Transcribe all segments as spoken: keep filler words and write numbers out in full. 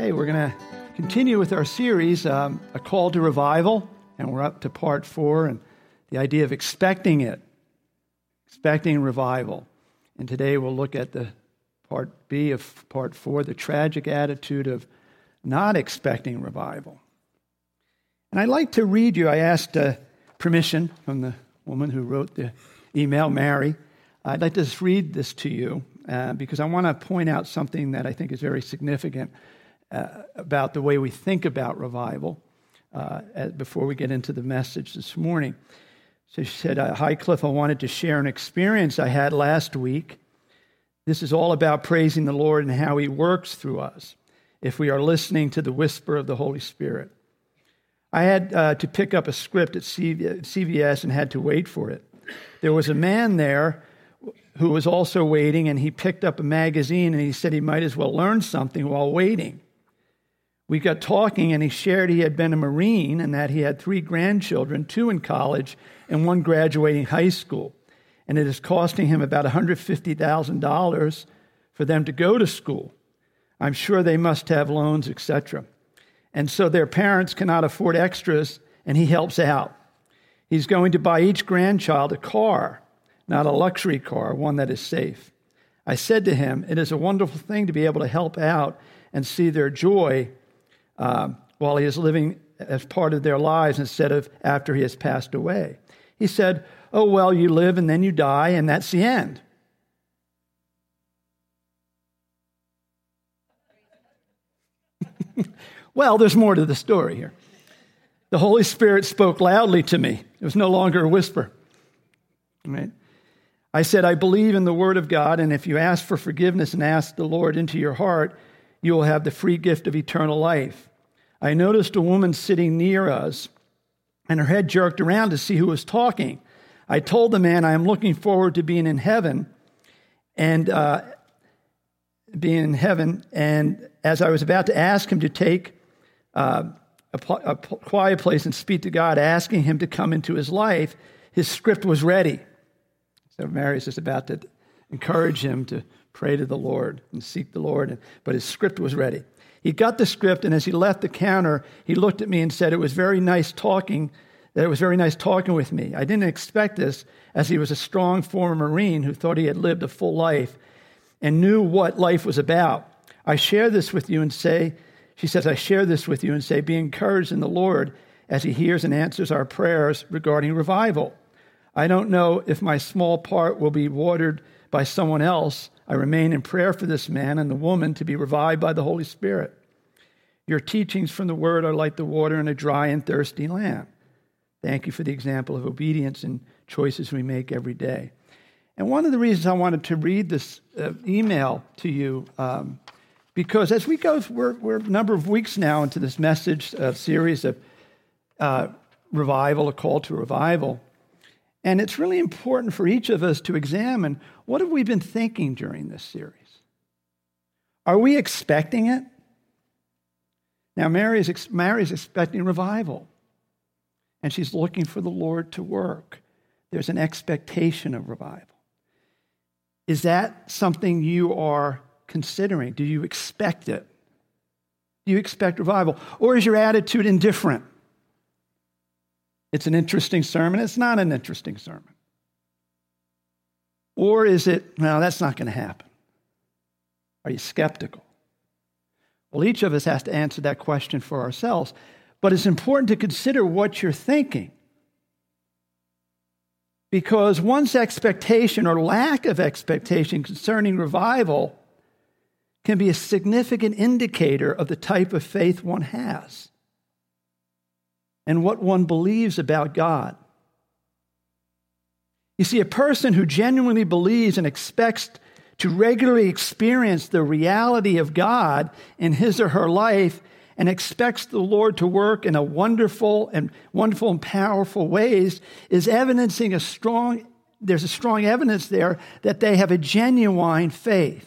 Okay, we're going to continue with our series, um, A Call to Revival, and we're up to part four, and the idea of expecting it, expecting revival. And today we'll look at the part B of part four, the tragic attitude of not expecting revival. And I'd like to read you, I asked uh, permission from the woman who wrote the email, Mary. I'd like to just read this to you uh, because I want to point out something that I think is very significant uh, about the way we think about revival uh, as, before we get into the message this morning. So she said, "Hi, Cliff, I wanted to share an experience I had last week. This is all about praising the Lord and how He works through us if we are listening to the whisper of the Holy Spirit. I had uh, to pick up a script at C V S and had to wait for it. There was a man there who was also waiting, and he picked up a magazine, and he said he might as well learn something while waiting. We got talking, and he shared he had been a Marine and that he had three grandchildren, two in college and one graduating high school. And it is costing him about one hundred fifty thousand dollars for them to go to school. I'm sure they must have loans, et cetera. And so their parents cannot afford extras, and he helps out. He's going to buy each grandchild a car, not a luxury car, one that is safe. I said to him, it is a wonderful thing to be able to help out and see their joy uh, while he is living as part of their lives instead of after he has passed away. He said, oh, well, you live and then you die, and that's the end. Well, there's more to the story here. The Holy Spirit spoke loudly to me. It was no longer a whisper. Right? I said, I believe in the Word of God, and if you ask for forgiveness and ask the Lord into your heart, you will have the free gift of eternal life. I noticed a woman sitting near us, and her head jerked around to see who was talking. I told the man, I am looking forward to being in heaven, and uh, being in heaven. And as I was about to ask him to take uh, a, a quiet place and speak to God, asking him to come into his life, his script was ready. So Mary's just about to encourage him to pray to the Lord and seek the Lord, but his script was ready. He got the script, and as he left the counter, he looked at me and said, it was very nice talking, that it was very nice talking with me. I didn't expect this, as he was a strong former Marine who thought he had lived a full life and knew what life was about. I share this with you and say, she says, I share this with you and say, be encouraged in the Lord as He hears and answers our prayers regarding revival. I don't know if my small part will be watered by someone else. I remain in prayer for this man and the woman to be revived by the Holy Spirit. Your teachings from the Word are like the water in a dry and thirsty land. Thank you for the example of obedience and choices we make every day. And one of the reasons I wanted to read this uh, email to you, um, because as we go, we're, we're a number of weeks now into this message uh, series of uh, revival, a call to revival. And it's really important for each of us to examine, what have we been thinking during this series? Are we expecting it? Now, Mary is, Mary is expecting revival, and she's looking for the Lord to work. There's an expectation of revival. Is that something you are considering? Do you expect it? Do you expect revival? Or is your attitude indifferent? It's an interesting sermon. It's not an interesting sermon. Or is it, no, that's not going to happen? Are you skeptical? Well, each of us has to answer that question for ourselves. But it's important to consider what you're thinking. Because one's expectation or lack of expectation concerning revival can be a significant indicator of the type of faith one has and what one believes about God. You see, a person who genuinely believes and expects to regularly experience the reality of God in his or her life and expects the Lord to work in a wonderful and wonderful and powerful ways is evidencing a strong, there's a strong evidence there that they have a genuine faith.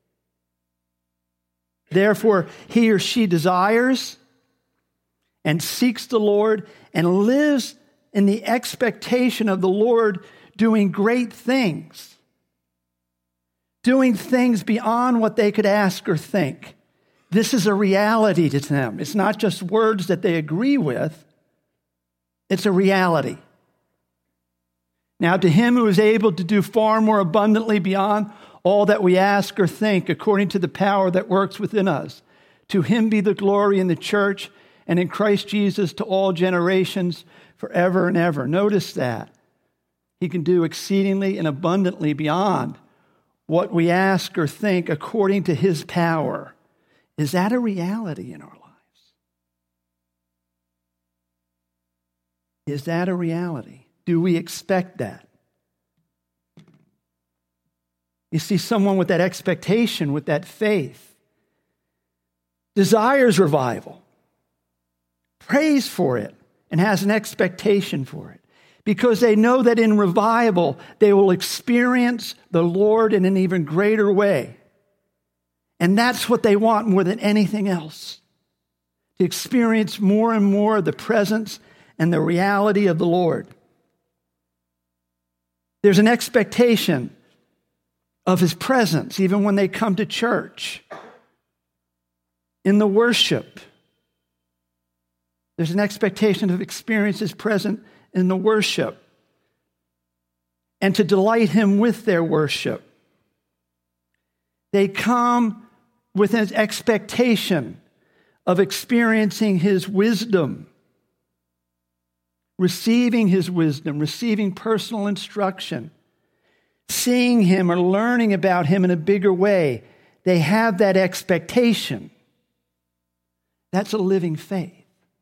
Therefore, he or she desires and seeks the Lord and lives in the expectation of the Lord doing great things, doing things beyond what they could ask or think, This is a reality to them. It's not just words that they agree with. It's a reality. Now, to him who is able to do far more abundantly beyond all that we ask or think, according to the power that works within us, to him be the glory in the church and in Christ Jesus to all generations forever and ever. Notice that. He can do exceedingly and abundantly beyond what we ask or think according to his power. Is that a reality in our lives? Is that a reality? Do we expect that? You see, someone with that expectation, with that faith, desires revival, prays for it, and has an expectation for it. Because they know that in revival, they will experience the Lord in an even greater way. And that's what they want more than anything else. To experience more and more the presence and the reality of the Lord. There's an expectation of his presence, even when they come to church. In the worship, there's an expectation of experience his presence in the worship and to delight him with their worship. They come with an expectation of experiencing his wisdom, receiving his wisdom, receiving personal instruction, seeing him or learning about him in a bigger way. They have that expectation. That's a living faith.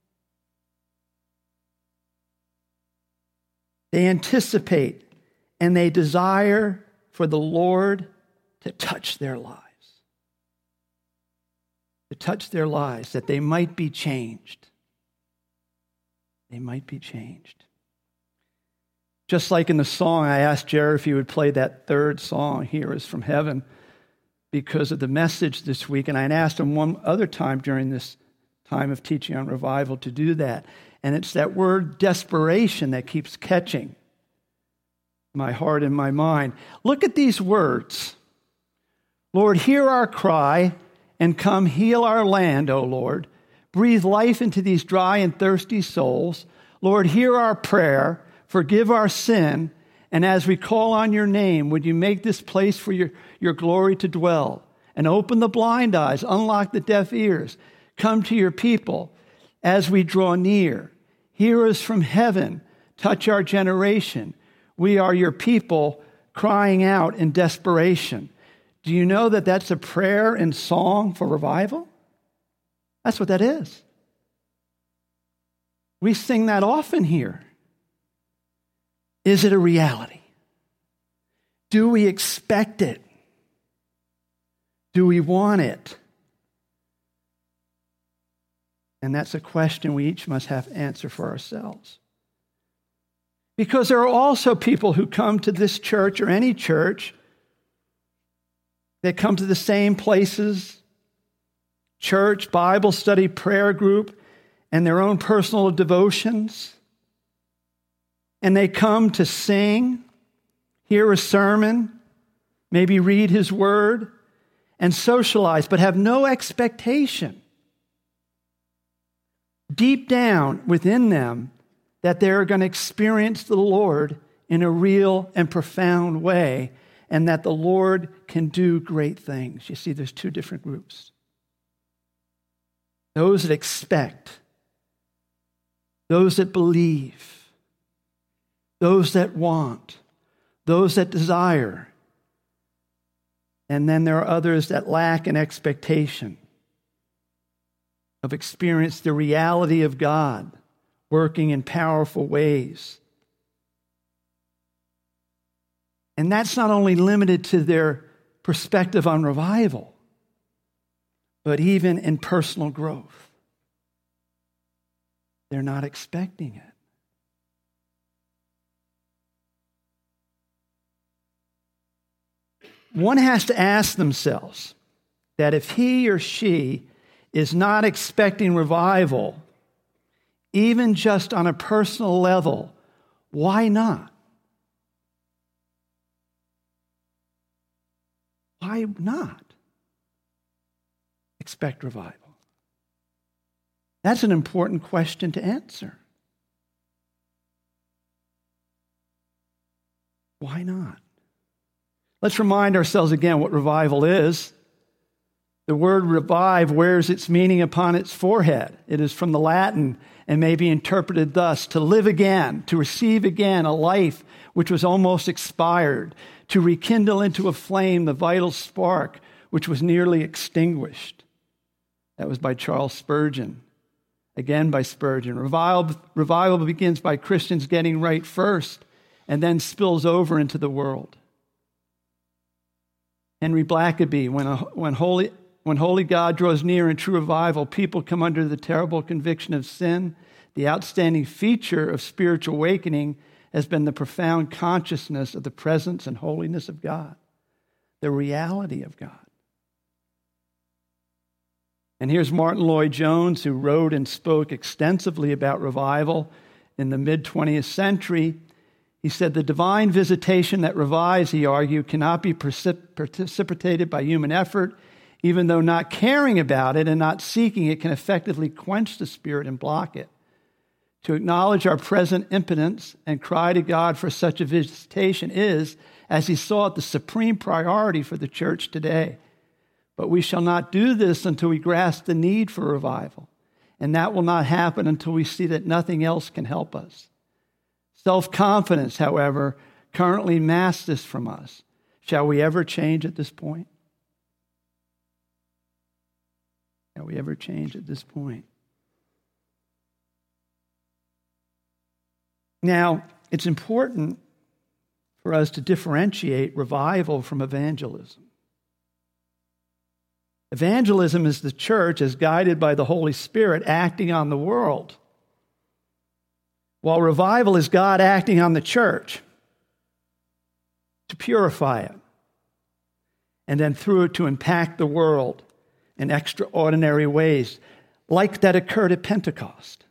They anticipate and they desire for the Lord to touch their lives. To touch their lives, that they might be changed. They might be changed. Just like in the song, I asked Jared if he would play that third song, Here Is From Heaven, because of the message this week. And I asked him one other time during this time of teaching on revival to do that. And it's that word desperation that keeps catching my heart and my mind. Look at these words. Lord, hear our cry and come heal our land, O Lord. Breathe life into these dry and thirsty souls. Lord, hear our prayer. Forgive our sin. And as we call on your name, would you make this place for your, your glory to dwell? And open the blind eyes, unlock the deaf ears. Come to your people as we draw near. Hear us from heaven. Touch our generation. We are your people crying out in desperation. Do you know that that's a prayer and song for revival? That's what that is. We sing that often here. Is it a reality? Do we expect it? Do we want it? And that's a question we each must have to answer for ourselves. Because there are also people who come to this church or any church that come to the same places, church, Bible study, prayer group, and their own personal devotions. And they come to sing, hear a sermon, maybe read his word, and socialize, but have no expectation deep down within them that they're going to experience the Lord in a real and profound way, and that the Lord can do great things. You see, there's two different groups. Those that expect, those that believe, those that want, those that desire. And then there are others that lack an expectation of experience the reality of God working in powerful ways. And that's not only limited to their perspective on revival, but even in personal growth. They're not expecting it. One has to ask themselves that if he or she is not expecting revival, even just on a personal level, why not? Why not? expect revival? That's an important question to answer. Why not? Let's remind ourselves again what revival is. The word revive wears its meaning upon its forehead. It is from the Latin and may be interpreted thus: to live again, to receive again a life which was almost expired, to rekindle into a flame the vital spark which was nearly extinguished. That was by Charles Spurgeon. Again by Spurgeon. Revival, revival begins by Christians getting right first and then spills over into the world. Henry Blackaby, when, a, when, holy, when holy God draws near in true revival, people come under the terrible conviction of sin. The outstanding feature of spiritual awakening has been the profound consciousness of the presence and holiness of God, the reality of God. And here's Martin Lloyd-Jones, who wrote and spoke extensively about revival in the mid-twentieth century. He said, the divine visitation that revives, he argued, cannot be precip- precipitated by human effort, even though not caring about it and not seeking it can effectively quench the Spirit and block it. To acknowledge our present impotence and cry to God for such a visitation is, as he saw it, the supreme priority for the church today. But we shall not do this until we grasp the need for revival, and that will not happen until we see that nothing else can help us. Self-confidence, however, currently masks this from us. Shall we ever change at this point? Shall we ever change at this point? Now, it's important for us to differentiate revival from evangelism. Evangelism is the church, as guided by the Holy Spirit, acting on the world, while revival is God acting on the church to purify it, and then through it to impact the world in extraordinary ways, like that occurred at Pentecost.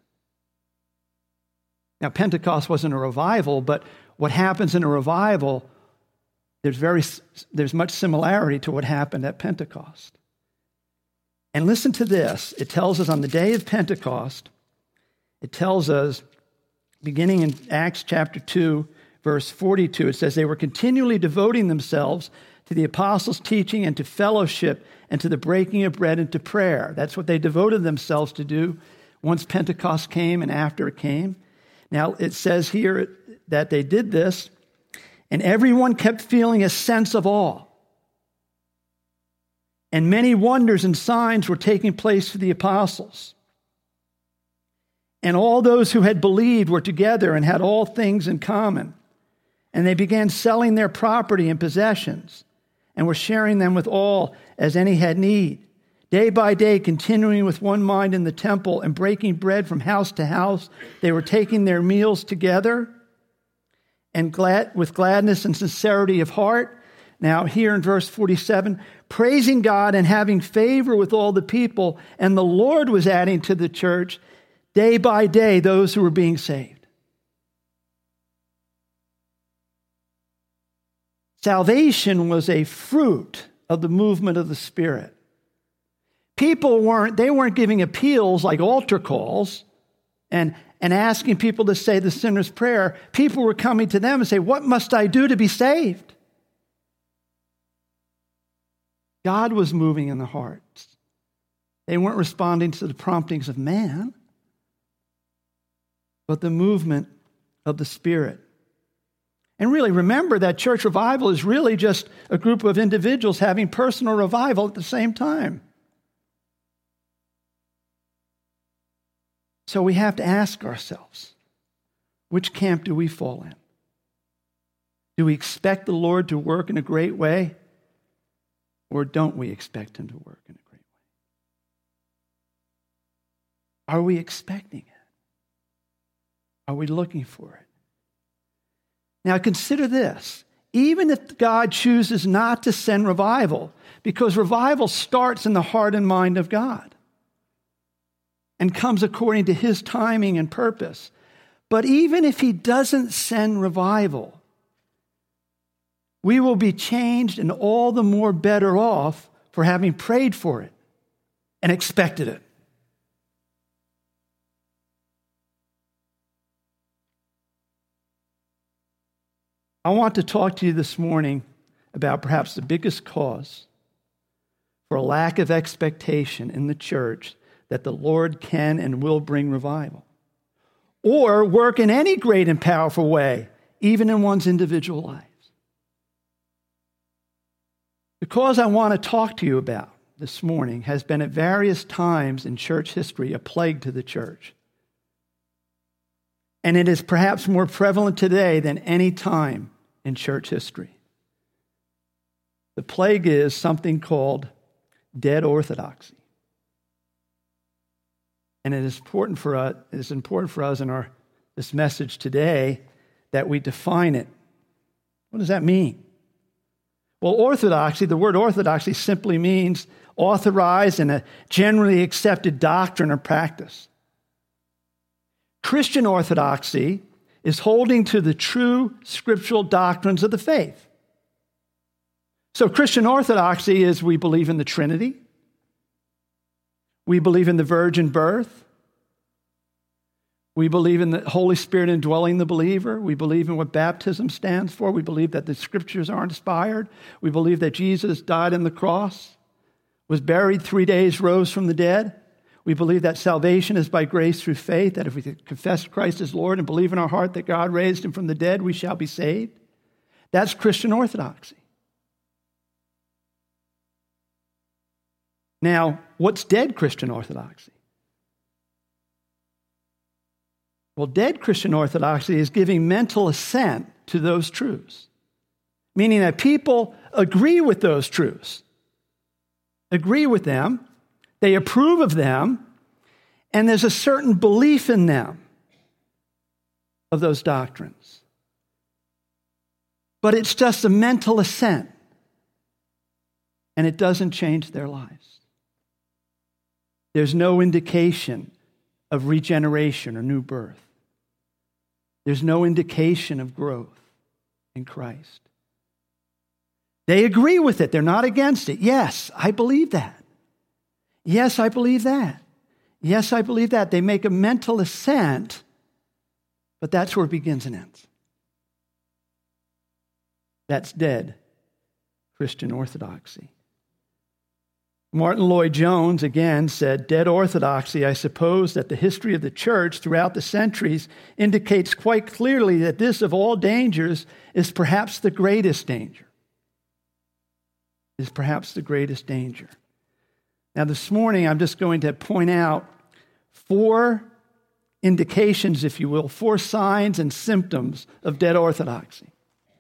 Now, Pentecost wasn't a revival, but what happens in a revival, there's very there's much similarity to what happened at Pentecost. And listen to this. It tells us on the day of Pentecost, it tells us, beginning in Acts chapter two, verse forty-two, it says, they were continually devoting themselves to the apostles' teaching and to fellowship and to the breaking of bread and to prayer. That's what they devoted themselves to do once Pentecost came and after it came. Now, it says here that they did this, and everyone kept feeling a sense of awe. And many wonders and signs were taking place for the apostles. And all those who had believed were together and had all things in common. And they began selling their property and possessions and were sharing them with all as any had need. Day by day, continuing with one mind in the temple and breaking bread from house to house, they were taking their meals together and glad, with gladness and sincerity of heart. Now, here in verse forty-seven, praising God and having favor with all the people, and the Lord was adding to the church day by day those who were being saved. Salvation was a fruit of the movement of the Spirit. People weren't, they weren't giving appeals like altar calls and, and asking people to say the sinner's prayer. People were coming to them and say, what must I do to be saved? God was moving in the hearts. They weren't responding to the promptings of man, but the movement of the Spirit. And really, remember that church revival is really just a group of individuals having personal revival at the same time. So we have to ask ourselves, which camp do we fall in? Do we expect the Lord to work in a great way? Or don't we expect him to work in a great way? Are we expecting it? Are we looking for it? Now consider this. Even if God chooses not to send revival, because revival starts in the heart and mind of God and comes according to his timing and purpose. But even if he doesn't send revival, we will be changed and all the more better off for having prayed for it and expected it. I want to talk to you this morning about perhaps the biggest cause for a lack of expectation in the church that the Lord can and will bring revival, or work in any great and powerful way, even in one's individual lives. The cause I want to talk to you about this morning has been at various times in church history a plague to the church. And it is perhaps more prevalent today than any time in church history. The plague is something called dead orthodoxy. And it is important for us, it is important for us in our this message today that we define it. What does that mean? Well, orthodoxy, the word orthodoxy simply means authorized and a generally accepted doctrine or practice. Christian orthodoxy is holding to the true scriptural doctrines of the faith. So Christian orthodoxy is we believe in the Trinity. We believe in the virgin birth. We believe in the Holy Spirit indwelling the believer. We believe in what baptism stands for. We believe that the scriptures are inspired. We believe that Jesus died on the cross, was buried three days, rose from the dead. We believe that salvation is by grace through faith, that if we confess Christ as Lord and believe in our heart that God raised him from the dead, we shall be saved. That's Christian orthodoxy. Now, what's dead Christian orthodoxy? Well, dead Christian orthodoxy is giving mental assent to those truths, meaning that people agree with those truths, agree with them, they approve of them, and there's a certain belief in them of those doctrines. But it's just a mental assent, and it doesn't change their lives. There's no indication of regeneration or new birth. There's no indication of growth in Christ. They agree with it. They're not against it. Yes, I believe that. Yes, I believe that. Yes, I believe that. They make a mental assent, but that's where it begins and ends. That's dead Christian orthodoxy. Martin Lloyd-Jones, again, said, dead orthodoxy, I suppose that the history of the church throughout the centuries indicates quite clearly that this of all dangers is perhaps the greatest danger. Is perhaps the greatest danger. Now this morning, I'm just going to point out four indications, if you will, four signs and symptoms of dead orthodoxy.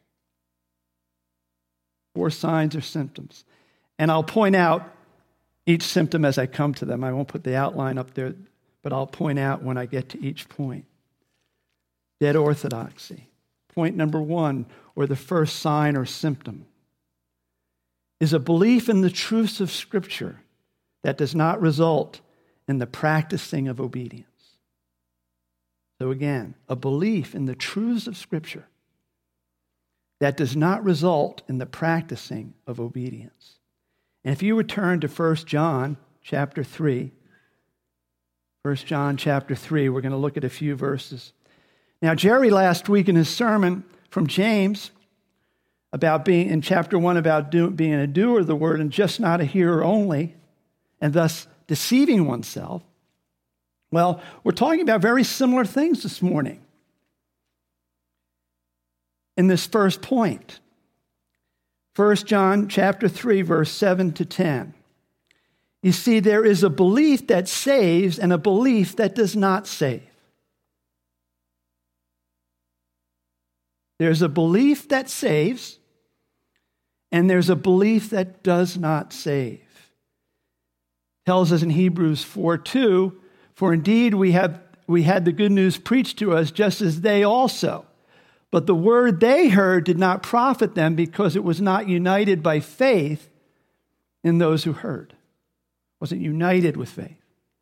Four signs or symptoms. And I'll point out each symptom as I come to them. I won't put the outline up there, but I'll point out when I get to each point. Dead orthodoxy. Point number one, or the first sign or symptom, is a belief in the truths of Scripture that does not result in the practicing of obedience. So again, a belief in the truths of Scripture that does not result in the practicing of obedience. And if you return to First John chapter three, First John chapter three, we're going to look at a few verses. Now, Jerry last week in his sermon from James about being, in chapter one, about do, being a doer of the word and just not a hearer only, and thus deceiving oneself. Well, we're talking about very similar things this morning in this first point. First John chapter three, verse seven to ten. You see, there is a belief that saves and a belief that does not save. There's a belief that saves, and there's a belief that does not save. It tells us in Hebrews four two, for indeed we have we had the good news preached to us just as they also. But the word they heard did not profit them because it was not united by faith in those who heard. It wasn't united with faith.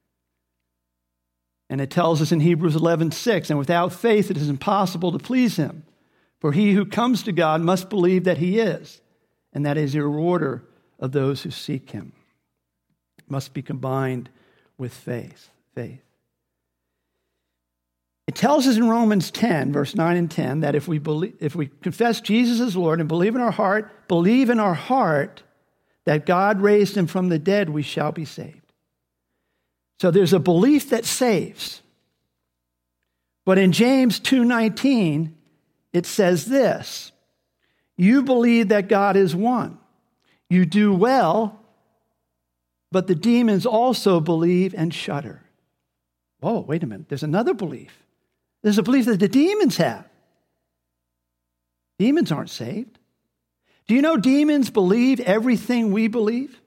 And it tells us in Hebrews eleven six, and without faith it is impossible to please him. For he who comes to God must believe that he is, and that he is a rewarder of those who seek him. must be combined with faith. Faith. It tells us in Romans ten, verse nine and ten, that if we believe, if we confess Jesus as Lord and believe in our heart, believe in our heart that God raised him from the dead, we shall be saved. So there's a belief that saves. But in James two nineteen, it says this: you believe that God is one. You do well, but the demons also believe and shudder. Whoa, wait a minute. There's another belief. There's a belief that the demons have. Demons aren't saved. Do you know demons believe everything we believe?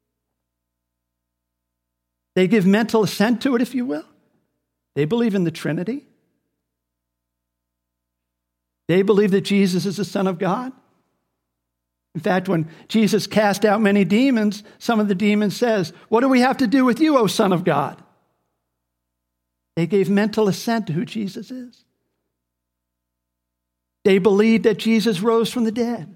They give mental assent to it, if you will. They believe in the Trinity. They believe that Jesus is the Son of God. In fact, when Jesus cast out many demons, some of the demons says, "What do we have to do with you, O Son of God?" They gave mental assent to who Jesus is. They believed that Jesus rose from the dead.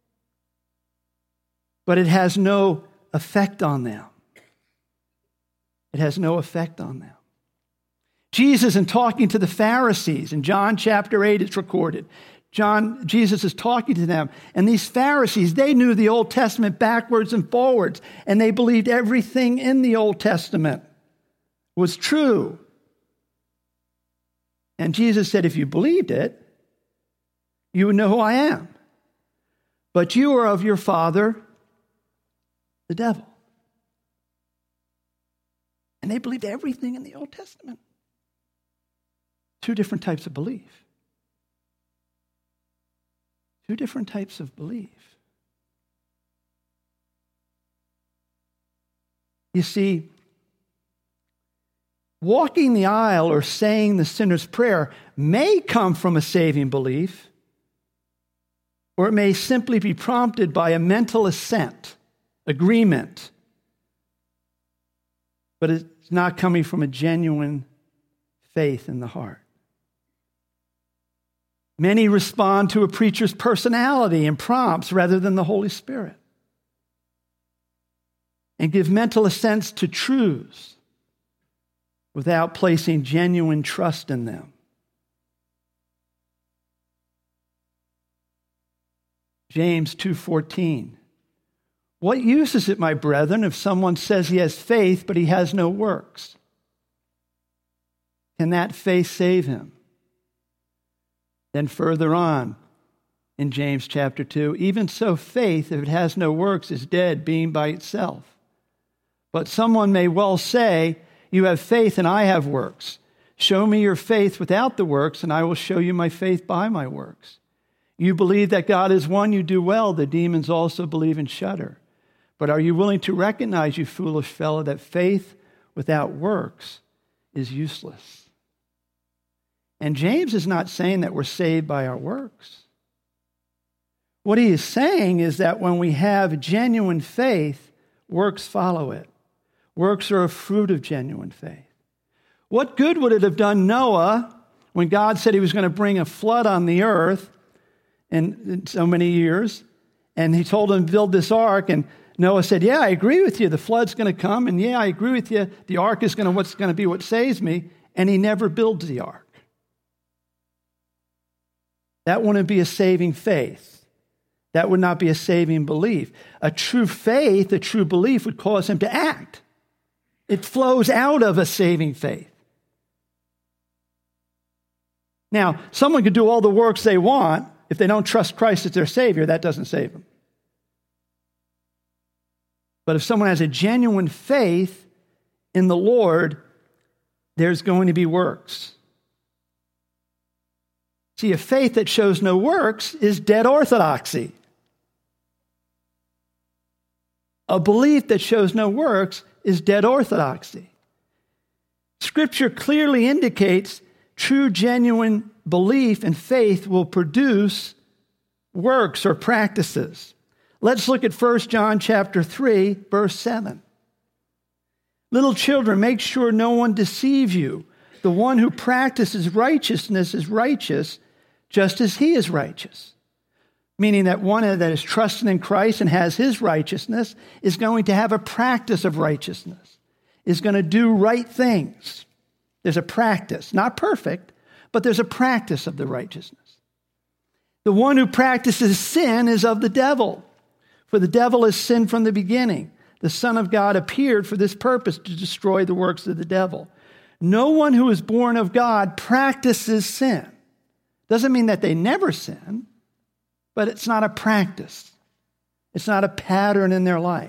But it has no effect on them. It has no effect on them. Jesus, in talking to the Pharisees, in John chapter eight, it's recorded. John, Jesus is talking to them. And these Pharisees, they knew the Old Testament backwards and forwards. And they believed everything in the Old Testament was true. And Jesus said, if you believed it, you would know who I am. But you are of your father, the devil. And they believed everything in the Old Testament. Two different types of belief. Two different types of belief. You see, walking the aisle or saying the sinner's prayer may come from a saving belief, or it may simply be prompted by a mental assent, agreement, but it's not coming from a genuine faith in the heart. Many respond to a preacher's personality and prompts rather than the Holy Spirit, and give mental assents to truths without placing genuine trust in them. James two fourteen. What use is it, my brethren, if someone says he has faith, but he has no works? Can that faith save him? Then further on in James chapter two, even so faith, if it has no works, is dead, being by itself. But someone may well say, you have faith and I have works. Show me your faith without the works, and I will show you my faith by my works. You believe that God is one, you do well. The demons also believe and shudder. But are you willing to recognize, you foolish fellow, that faith without works is useless? And James is not saying that we're saved by our works. What he is saying is that when we have genuine faith, works follow it. Works are a fruit of genuine faith. What good would it have done Noah when God said he was going to bring a flood on the earth in, in so many years? And he told him to build this ark. And Noah said, yeah, I agree with you. The flood's going to come. And yeah, I agree with you. The ark is going to, what's going to be what saves me. And he never builds the ark. That wouldn't be a saving faith. That would not be a saving belief. A true faith, a true belief would cause him to act. It flows out of a saving faith. Now, someone could do all the works they want. If they don't trust Christ as their Savior, that doesn't save them. But if someone has a genuine faith in the Lord, there's going to be works. See, a faith that shows no works is dead orthodoxy. A belief that shows no works is dead orthodoxy. Scripture clearly indicates true, genuine belief and faith will produce works or practices. Let's look at First John chapter three, verse seven. Little children, make sure no one deceives you. The one who practices righteousness is righteous, just as he is righteous. meaning that one that is trusting in Christ and has his righteousness is going to have a practice of righteousness, is going to do right things. There's a practice, not perfect, but there's a practice of the righteousness. The one who practices sin is of the devil, for the devil has sinned from the beginning. The Son of God appeared for this purpose, to destroy the works of the devil. No one who is born of God practices sin. Doesn't mean that they never sin, but it's not a practice. It's not a pattern in their life.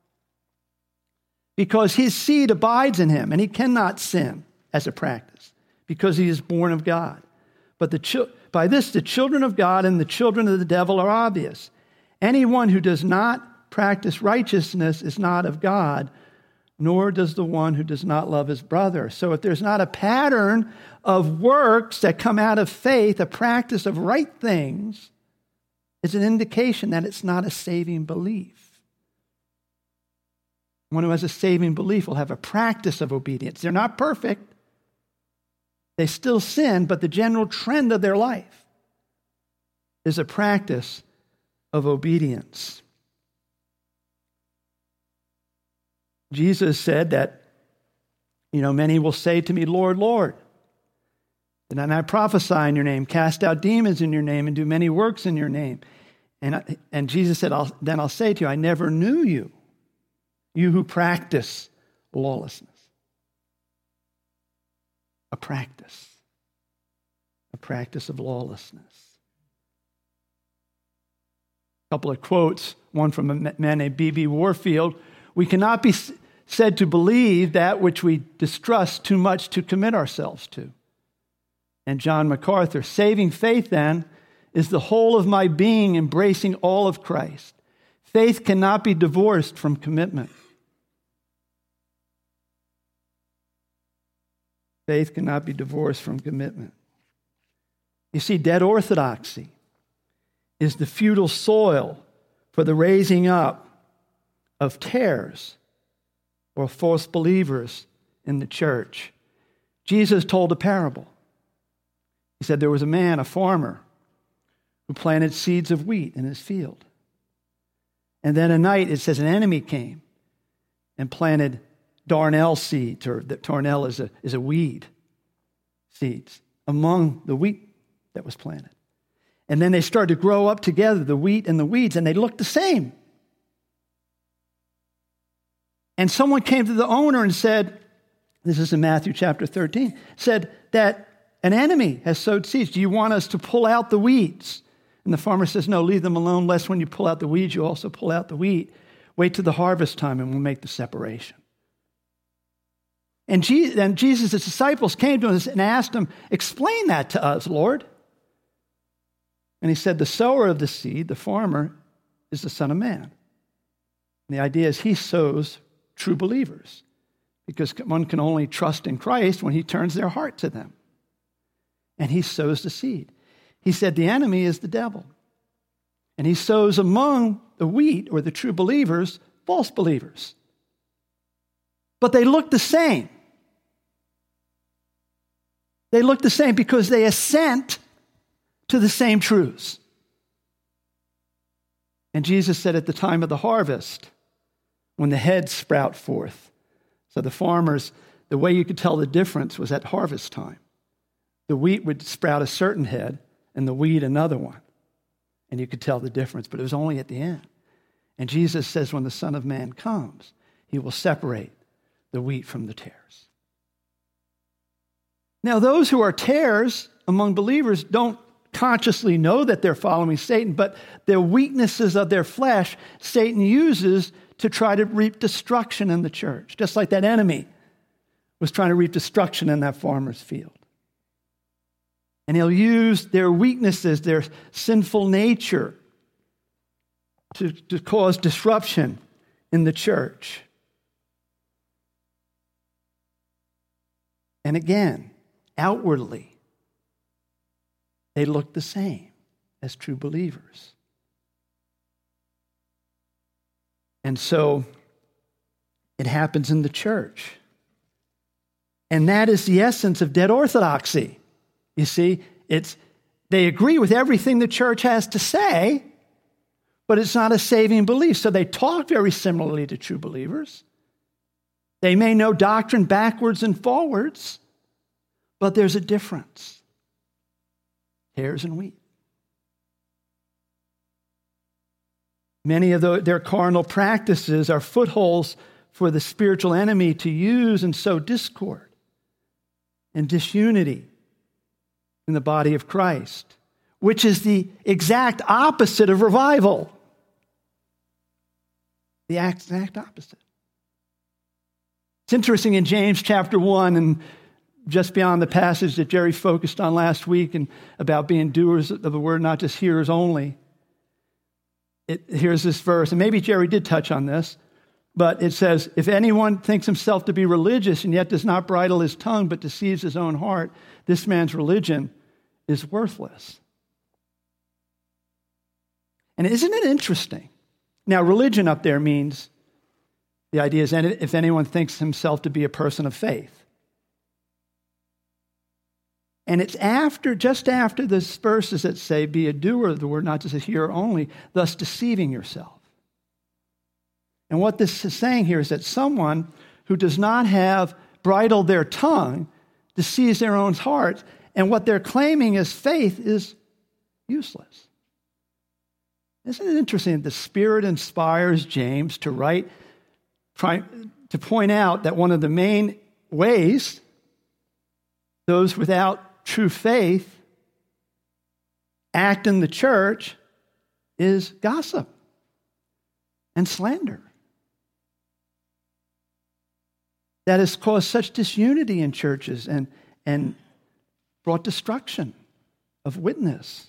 Because his seed abides in him, and he cannot sin as a practice, because he is born of God. But the chi- by this, the children of God and the children of the devil are obvious. Anyone who does not practice righteousness is not of God, nor does the one who does not love his brother. So if there's not a pattern of works that come out of faith, a practice of right things, it's an indication that it's not a saving belief. One who has a saving belief will have a practice of obedience. They're not perfect. They still sin, but the general trend of their life is a practice of obedience. Jesus said that, you know, many will say to me, Lord, Lord. And then I prophesy in your name, cast out demons in your name, and do many works in your name. And, I, and Jesus said, I'll, then I'll say to you, I never knew you, you who practice lawlessness. A practice. A practice of lawlessness. A couple of quotes, one from a man named B B Warfield. We cannot be said to believe that which we distrust too much to commit ourselves to. And John MacArthur, saving faith then is the whole of my being embracing all of Christ. Faith cannot be divorced from commitment. Faith cannot be divorced from commitment. You see, dead orthodoxy is the futile soil for the raising up of tares or false believers in the church. Jesus told a parable. He said there was a man, a farmer, who planted seeds of wheat in his field. And then a night, it says, an enemy came and planted darnel seeds, or that darnel is a, is a weed, seeds, among the wheat that was planted. And then they started to grow up together, the wheat and the weeds, and they looked the same. And someone came to the owner and said, this is in Matthew chapter thirteen, said that an enemy has sowed seeds. Do you want us to pull out the weeds? And the farmer says, no, leave them alone, lest when you pull out the weeds, you also pull out the wheat. Wait till the harvest time and we'll make the separation. And Jesus' disciples came to him and asked him, explain that to us, Lord. And he said, the sower of the seed, the farmer, is the Son of Man. And the idea is he sows true believers, because one can only trust in Christ when he turns their heart to them. And he sows the seed. He said the enemy is the devil. And he sows among the wheat, or the true believers, false believers. But they look the same. They look the same because they assent to the same truths. And Jesus said at the time of the harvest, when the heads sprout forth. So the farmers, the way you could tell the difference was at harvest time. The wheat would sprout a certain head and the weed another one. And you could tell the difference, but it was only at the end. And Jesus says when the Son of Man comes, he will separate the wheat from the tares. Now, those who are tares among believers don't consciously know that they're following Satan, but their weaknesses of their flesh, Satan uses to try to reap destruction in the church, just like that enemy was trying to reap destruction in that farmer's field. And he'll use their weaknesses, their sinful nature, to, to cause disruption in the church. And again, outwardly, they look the same as true believers. And so it happens in the church. And that is the essence of dead orthodoxy. You see, it's they agree with everything the church has to say, but it's not a saving belief. So they talk very similarly to true believers. They may know doctrine backwards and forwards, but there's a difference. Tares and wheat. Many of the, their carnal practices are footholds for the spiritual enemy to use and sow discord and disunity in the body of Christ, which is the exact opposite of revival. The exact opposite. It's interesting in James chapter one, and just beyond the passage that Jerry focused on last week and about being doers of the word, not just hearers only. It, here's this verse, and maybe Jerry did touch on this, but it says, if anyone thinks himself to be religious and yet does not bridle his tongue but deceives his own heart, this man's religion is worthless. And isn't it interesting? Now, religion up there means, the idea is if anyone thinks himself to be a person of faith. And it's after, just after the verses that say, be a doer of the word, not just a hearer only, thus deceiving yourself. And what this is saying here is that someone who does not have bridled their tongue deceives their own heart, and what they're claiming as faith is useless. Isn't it interesting that the Spirit inspires James to write, try, to point out that one of the main ways those without true faith act in the church is gossip and slander. That has caused such disunity in churches and, and brought destruction of witness.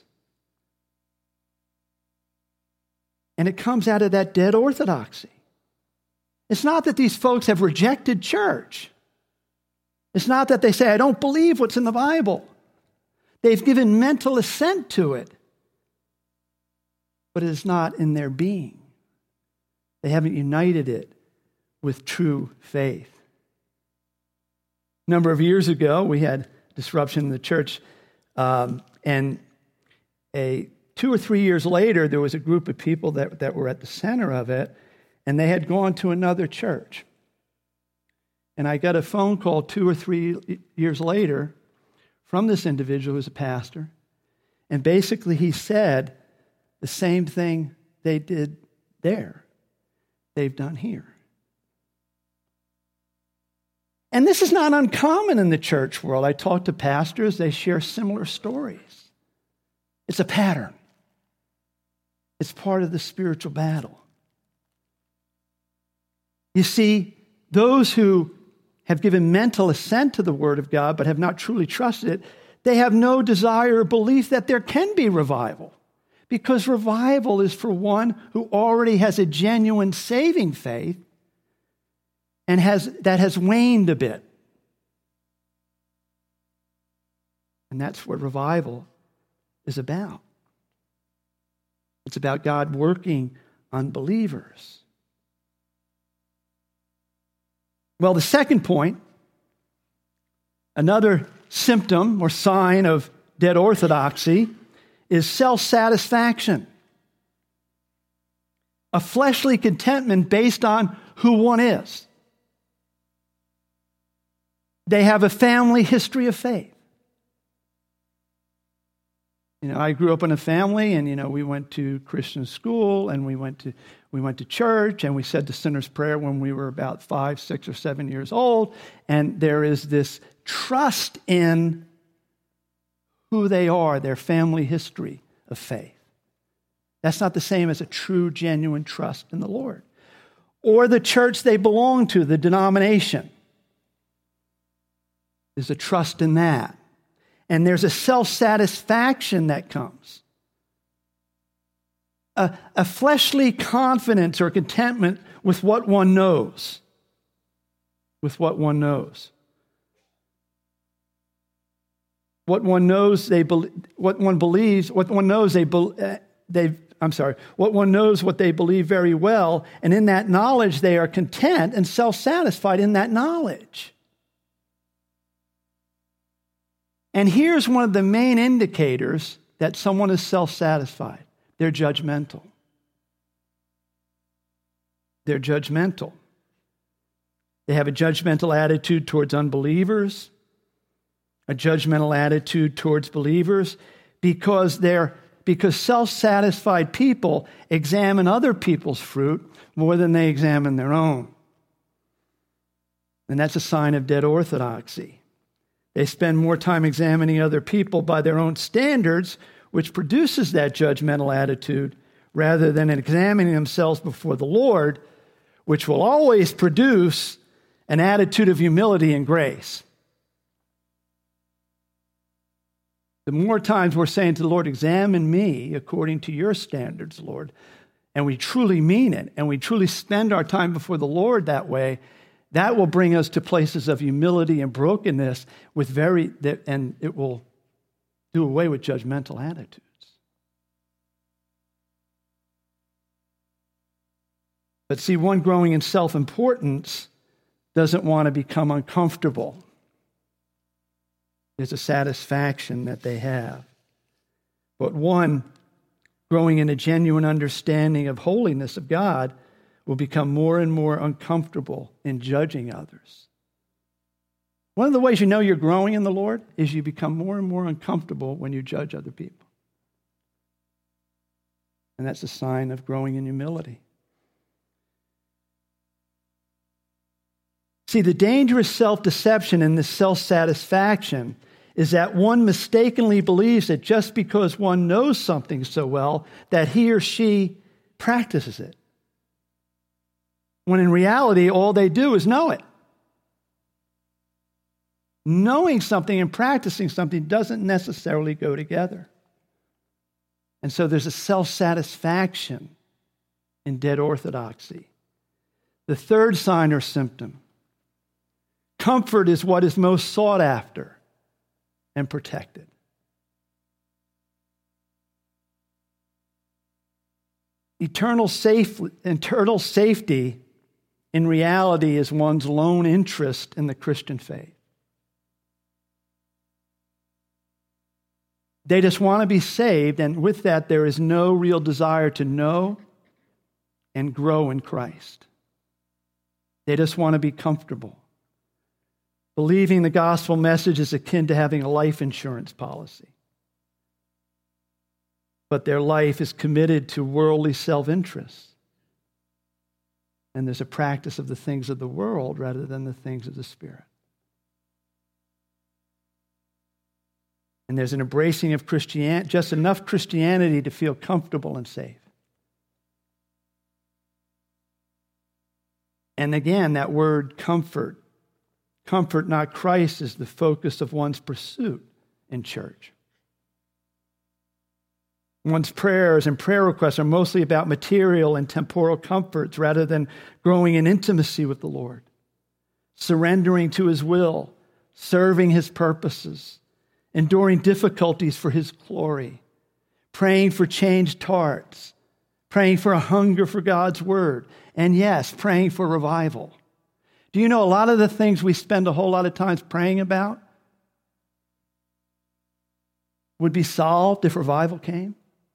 And it comes out of that dead orthodoxy. It's not that these folks have rejected church. It's not that they say, I don't believe what's in the Bible. They've given mental assent to it, but it is not in their being. They haven't united it with true faith. A number of years ago, we had disruption in the church, um, and a two or three years later, there was a group of people that, that were at the center of it, and they had gone to another church. And I got a phone call two or three years later from this individual who's a pastor, and basically he said the same thing they did there, they've done here. And this is not uncommon in the church world. I talk to pastors, they share similar stories. It's a pattern. It's part of the spiritual battle. You see, those who have given mental assent to the Word of God but have not truly trusted it, they have no desire or belief that there can be revival. Because revival is for one who already has a genuine saving faith and has that has waned a bit. And that's what revival is about. It's about God working on believers. Well, the second point, another symptom or sign of dead orthodoxy, is self-satisfaction. A fleshly contentment based on who one is. They have a family history of faith. You know, I grew up in a family, and you know, we went to Christian school, and we went to we went to church, and we said the sinner's prayer when we were about five, six, or seven years old. And there is this trust in who they are, their family history of faith. That's not the same as a true, genuine trust in the Lord, or the church they belong to, the denomination. There's a trust in that. And there's a self-satisfaction that comes. A, a fleshly confidence or contentment with what one knows. With what one knows. What one knows, they be, what one believes, what one knows, they they. I'm sorry. What one knows, what they believe very well, and in that knowledge, they are content and self-satisfied in that knowledge. And here's one of the main indicators that someone is self-satisfied. They're judgmental. they're judgmental. They have a judgmental attitude towards unbelievers, a judgmental attitude towards believers, because they're because self-satisfied people examine other people's fruit more than they examine their own. And that's a sign of dead orthodoxy. They spend more time examining other people by their own standards, which produces that judgmental attitude, rather than examining themselves before the Lord, which will always produce an attitude of humility and grace. The more times we're saying to the Lord, examine me according to your standards, Lord, and we truly mean it, and we truly spend our time before the Lord that way, that will bring us to places of humility and brokenness with very, and it will do away with judgmental attitudes. But see, one growing in self-importance doesn't want to become uncomfortable. There's a satisfaction that they have. But one growing in a genuine understanding of holiness of God will become more and more uncomfortable in judging others. One of the ways you know you're growing in the Lord is you become more and more uncomfortable when you judge other people. And that's a sign of growing in humility. See, the dangerous self-deception and this self-satisfaction is that one mistakenly believes that just because one knows something so well, that he or she practices it. When in reality, all they do is know it. Knowing something and practicing something doesn't necessarily go together. And so there's a self-satisfaction in dead orthodoxy. The third sign or symptom: comfort is what is most sought after and protected. Eternal, safe, eternal safety in reality is one's lone interest in the Christian faith. They just want to be saved, and with that, there is no real desire to know and grow in Christ. They just want to be comfortable. Believing the gospel message is akin to having a life insurance policy. But their life is committed to worldly self-interest. And there's a practice of the things of the world rather than the things of the Spirit. And there's an embracing of Christianity, just enough Christianity to feel comfortable and safe. And again, that word comfort, comfort, not Christ, is the focus of one's pursuit in church. One's prayers and prayer requests are mostly about material and temporal comforts rather than growing in intimacy with the Lord, surrendering to His will, serving His purposes, enduring difficulties for His glory, praying for changed hearts, praying for a hunger for God's word, and yes, praying for revival. Do you know a lot of the things we spend a whole lot of times praying about would be solved if revival came?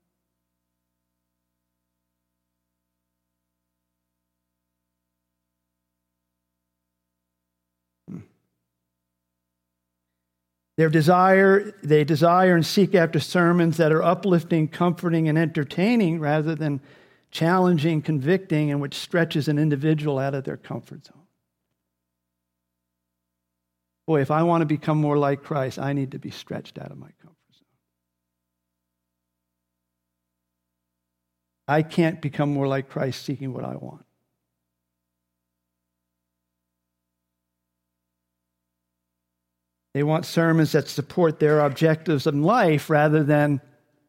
Their desire, they desire and seek after sermons that are uplifting, comforting, and entertaining rather than challenging, convicting, and which stretches an individual out of their comfort zone. Boy, if I want to become more like Christ, I need to be stretched out of my comfort zone. I can't become more like Christ seeking what I want. They want sermons that support their objectives in life rather than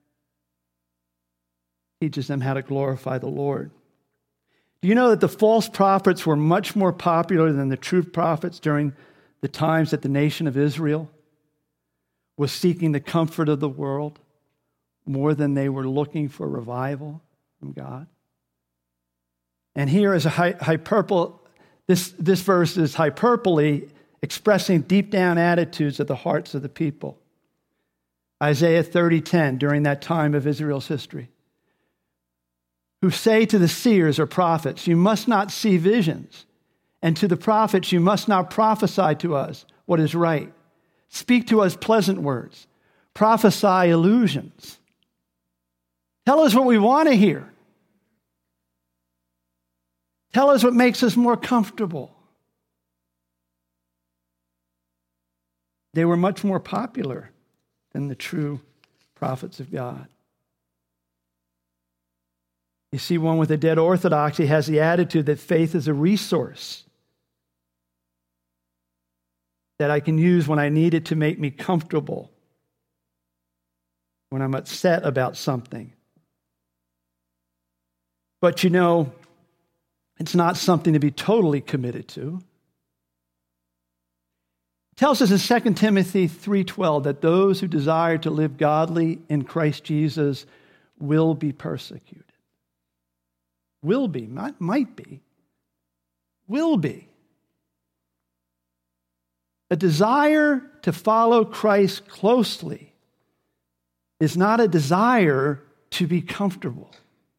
teaches them how to glorify the Lord. Do you know that the false prophets were much more popular than the true prophets during the times that the nation of Israel was seeking the comfort of the world more than they were looking for revival from God? And here is a hyperbole. This, this verse is hyperbole, expressing deep down attitudes of the hearts of the people. Isaiah thirty ten, during that time of Israel's history. who say to the seers or prophets, you must not see visions, and to the prophets, you must not prophesy to us what is right. Speak to us pleasant words. Prophesy illusions. Tell us what we want to hear. Tell us what makes us more comfortable. They were much more popular than the true prophets of God. You see, one with a dead orthodoxy has the attitude that faith is a resource that I can use when I need it to make me comfortable, when I'm upset about something. But you know, it's not something to be totally committed to. It tells us in Second Timothy three twelve that those who desire to live godly in Christ Jesus will be persecuted. Will be, not might be. Will be. A desire to follow Christ closely is not a desire to be comfortable.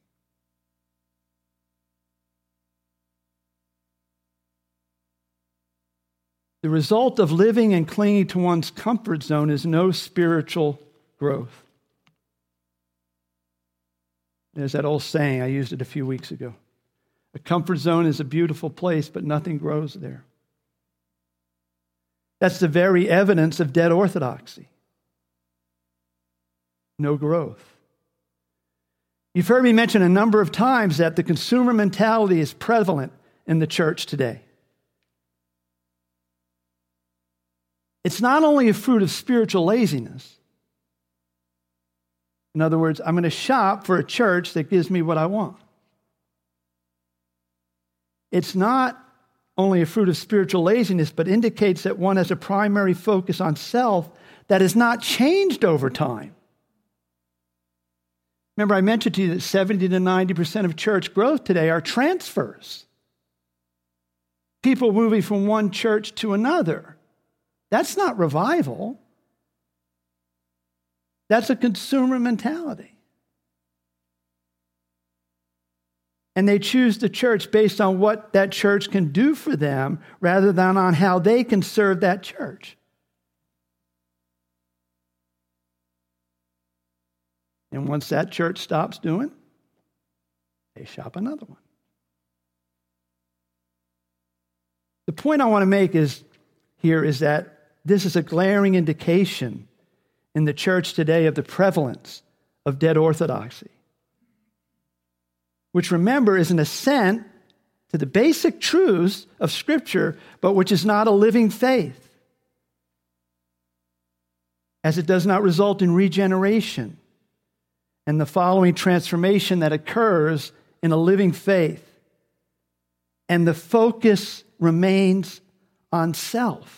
The result of living and clinging to one's comfort zone is no spiritual growth. There's that old saying, I used it a few weeks ago. A comfort zone is a beautiful place, but nothing grows there. That's the very evidence of dead orthodoxy. No growth. You've heard me mention a number of times that the consumer mentality is prevalent in the church today. It's not only a fruit of spiritual laziness. In other words, I'm going to shop for a church that gives me what I want. It's not only a fruit of spiritual laziness, but indicates that one has a primary focus on self that has not changed over time. Remember, I mentioned to you that seventy to ninety percent of church growth today are transfers. People moving from one church to another. That's not revival. That's a consumer mentality. And they choose the church based on what that church can do for them rather than on how they can serve that church. And once that church stops doing, they shop another one. The point I want to make is here is that this is a glaring indication in the church today of the prevalence of dead orthodoxy, which, remember, is an assent to the basic truths of Scripture, but which is not a living faith, as it does not result in regeneration and the following transformation that occurs in a living faith. And the focus remains on self.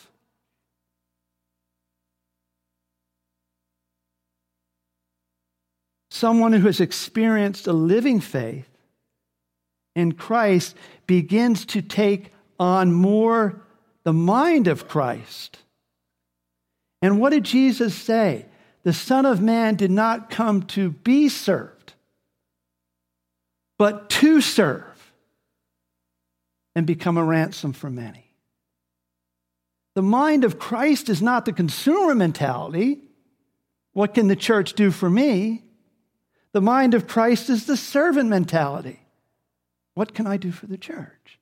Someone who has experienced a living faith in Christ begins to take on more the mind of Christ. And what did Jesus say? The Son of Man did not come to be served, but to serve and become a ransom for many. The mind of Christ is not the consumer mentality. What can the church do for me? The mind of Christ is the servant mentality. What can I do for the church?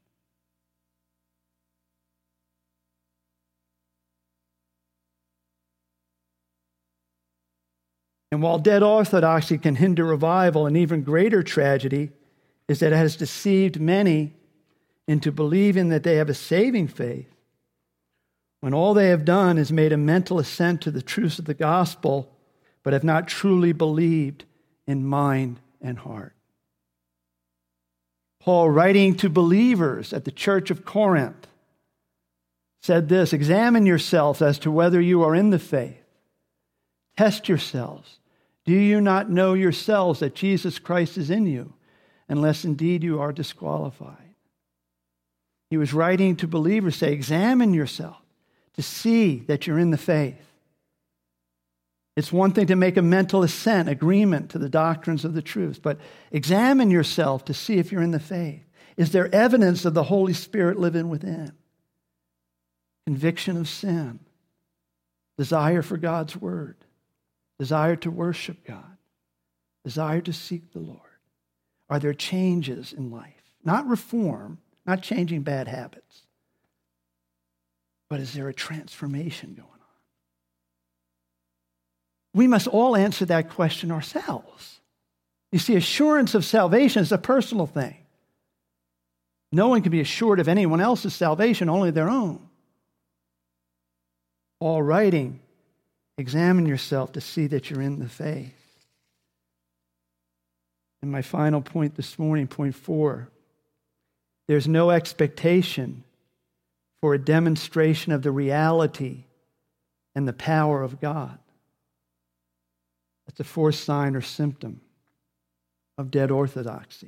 And while dead orthodoxy can hinder revival, an even greater tragedy is that it has deceived many into believing that they have a saving faith, when all they have done is made a mental assent to the truths of the gospel, but have not truly believed in mind and heart. Paul, writing to believers at the church of Corinth, said this, "Examine yourselves as to whether you are in the faith. Test yourselves. Do you not know yourselves that Jesus Christ is in you, unless indeed you are disqualified?" He was writing to believers, say, examine yourself to see that you're in the faith. It's one thing to make a mental assent, agreement to the doctrines of the truth, but examine yourself to see if you're in the faith. Is there evidence of the Holy Spirit living within? Conviction of sin, desire for God's word, desire to worship God, desire to seek the Lord. Are there changes in life? Not reform, not changing bad habits, but is there a transformation going on? We must all answer that question ourselves. You see, assurance of salvation is a personal thing. No one can be assured of anyone else's salvation, only their own. All writing, examine yourself to see that you're in the faith. And my final point this morning, point four, there's no expectation for a demonstration of the reality and the power of God. That's a fourth sign or symptom of dead orthodoxy.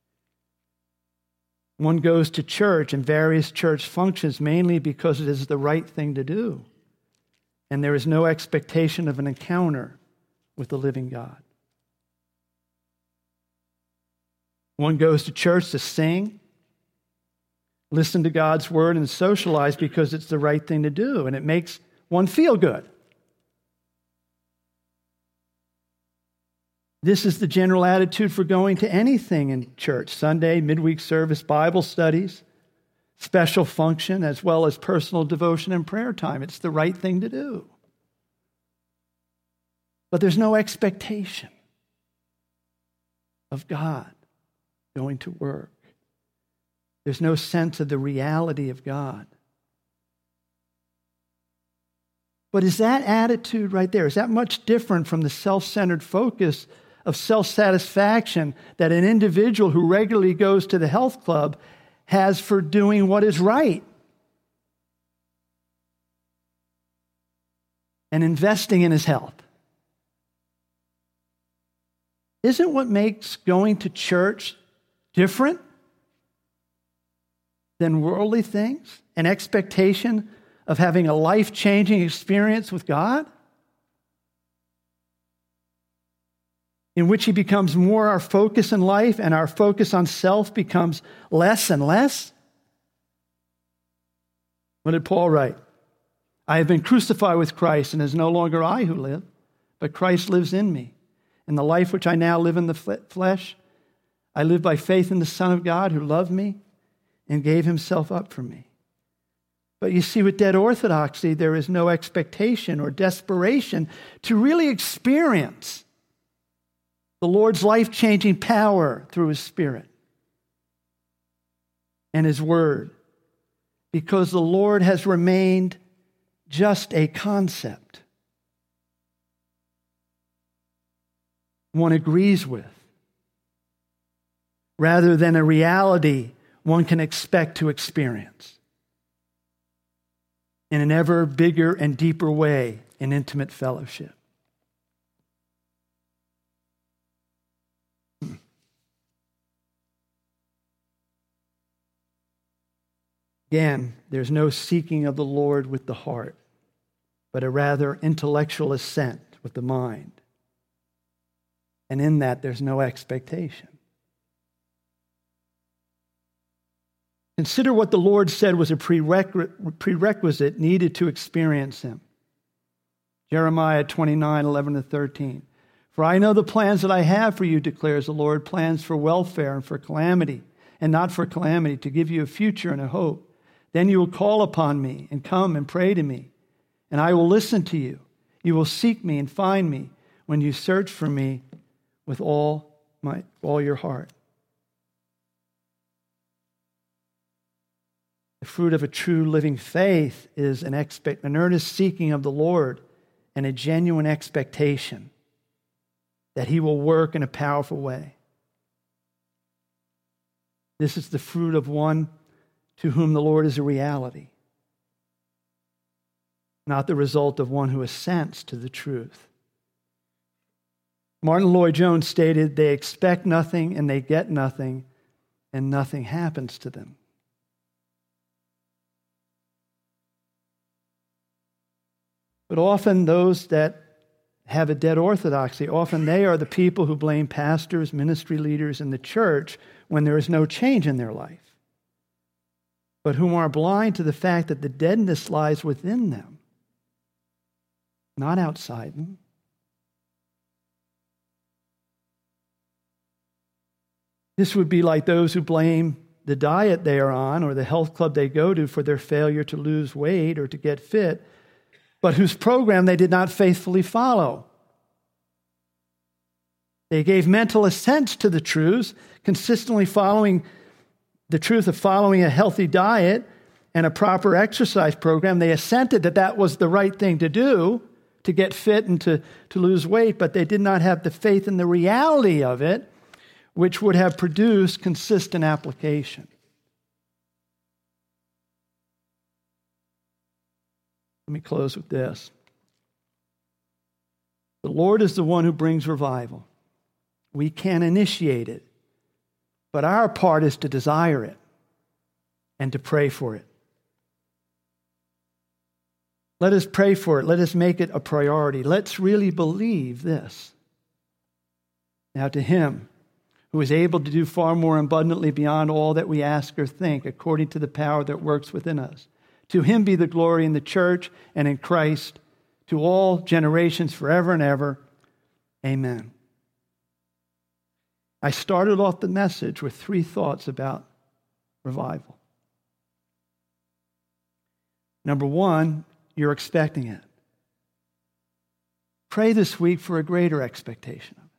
One goes to church and various church functions mainly because it is the right thing to do, and there is no expectation of an encounter with the living God. One goes to church to sing, listen to God's word, and socialize because it's the right thing to do, and it makes one feel good. This is the general attitude for going to anything in church: Sunday, midweek service, Bible studies, special function, as well as personal devotion and prayer time. It's the right thing to do. But there's no expectation of God going to work. There's no sense of the reality of God. But is that attitude right there, is that much different from the self-centered focus of self-satisfaction that an individual who regularly goes to the health club has for doing what is right and investing in his health? Isn't what makes going to church different than worldly things? An expectation of having a life-changing experience with God, in which he becomes more our focus in life and our focus on self becomes less and less? What did Paul write? I have been crucified with Christ, and it is no longer I who live, but Christ lives in me. In the life which I now live in the flesh, I live by faith in the Son of God who loved me and gave himself up for me. But you see, with dead orthodoxy, there is no expectation or desperation to really experience the Lord's life-changing power through his Spirit and his word, because the Lord has remained just a concept one agrees with, rather than a reality one can expect to experience in an ever bigger and deeper way in intimate fellowship. Again, there's no seeking of the Lord with the heart, but a rather intellectual assent with the mind. And in that, there's no expectation. Consider what the Lord said was a prerequisite, prerequisite needed to experience him. Jeremiah twenty-nine, eleven to thirteen. For I know the plans that I have for you, declares the Lord, plans for welfare and for calamity, and not for calamity, to give you a future and a hope. Then you will call upon me and come and pray to me, and I will listen to you. You will seek me and find me when you search for me with all my all your heart. The fruit of a true living faith is an expect, an earnest seeking of the Lord and a genuine expectation that he will work in a powerful way. This is the fruit of one to whom the Lord is a reality, not the result of one who assents to the truth. Martin Lloyd-Jones stated, they expect nothing and they get nothing, and nothing happens to them. But often those that have a dead orthodoxy, often they are the people who blame pastors, ministry leaders, and the church when there is no change in their life, but whom are blind to the fact that the deadness lies within them, not outside them. This would be like those who blame the diet they are on or the health club they go to for their failure to lose weight or to get fit, but whose program they did not faithfully follow. They gave mental assent to the truths, consistently following the truth of following a healthy diet and a proper exercise program. They assented that that was the right thing to do, to get fit and to, to lose weight, but they did not have the faith in the reality of it, which would have produced consistent application. Let me close with this. The Lord is the one who brings revival. We can initiate it, but our part is to desire it and to pray for it. Let us pray for it. Let us make it a priority. Let's really believe this. Now to Him who is able to do far more abundantly beyond all that we ask or think, according to the power that works within us. To Him be the glory in the church and in Christ, to all generations forever and ever. Amen. I started off the message with three thoughts about revival. Number one, you're expecting it. Pray this week for a greater expectation of it,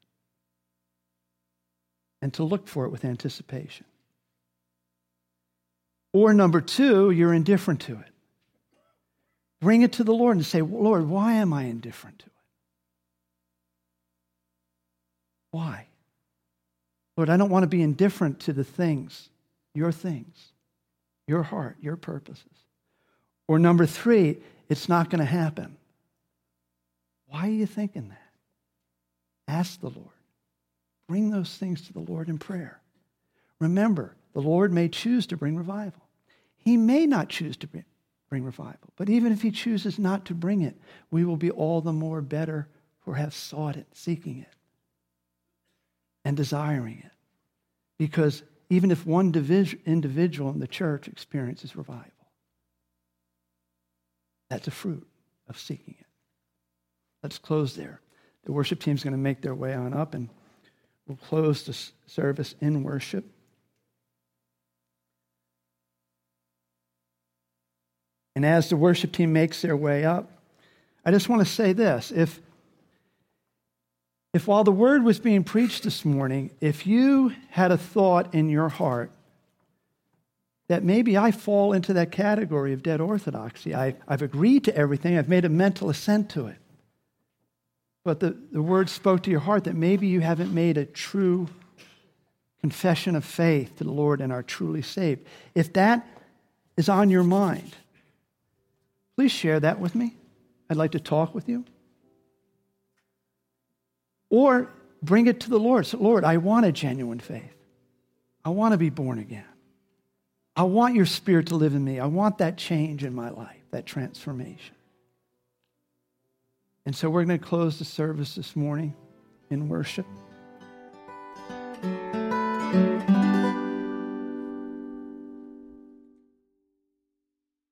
and to look for it with anticipation. Or number two, you're indifferent to it. Bring it to the Lord and say, Lord, why am I indifferent to it? Why? Lord, I don't want to be indifferent to the things, your things, your heart, your purposes. Or number three, it's not going to happen. Why are you thinking that? Ask the Lord. Bring those things to the Lord in prayer. Remember, the Lord may choose to bring revival. He may not choose to bring revival. But even if He chooses not to bring it, we will be all the more better for have sought it, seeking it, and desiring it. Because even if one divis- individual in the church experiences revival, that's a fruit of seeking it. Let's close there. The worship team's going to make their way on up, and we'll close the service in worship. And as the worship team makes their way up, I just want to say this. If, if while the word was being preached this morning, if you had a thought in your heart that maybe I fall into that category of dead orthodoxy, I, I've agreed to everything, I've made a mental assent to it, but the, the word spoke to your heart that maybe you haven't made a true confession of faith to the Lord and are truly saved. If that is on your mind, please share that with me. I'd like to talk with you. Or bring it to the Lord. So, Lord, I want a genuine faith. I want to be born again. I want your Spirit to live in me. I want that change in my life, that transformation. And so we're going to close the service this morning in worship.